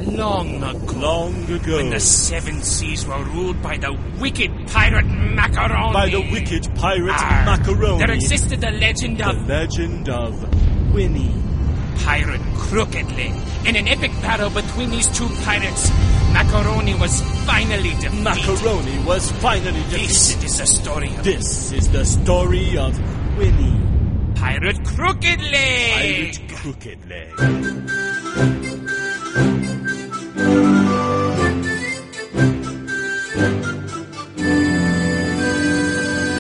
Long ago. Long ago. When the seven seas were ruled by the wicked pirate Macaroni. By the wicked pirate Macaroni. There existed the legend of... The legend of Winnie. Pirate Crooked Leg. In an epic battle between these two pirates, Macaroni was finally defeated. Macaroni was finally defeated. This is the story of... This is the story of Winnie. Pirate Crooked Leg. Pirate Crooked Leg.